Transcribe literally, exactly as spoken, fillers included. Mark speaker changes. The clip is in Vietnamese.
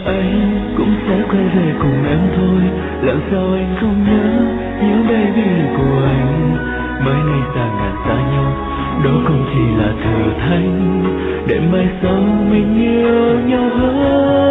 Speaker 1: anh cũng sẽ quay về cùng em thôi. Làm sao anh không nhớ nhớ baby của anh. Mấy ngày xa ngàn xa nhau, đó không chỉ là thử thách để mai sau mình yêu nhau hơn.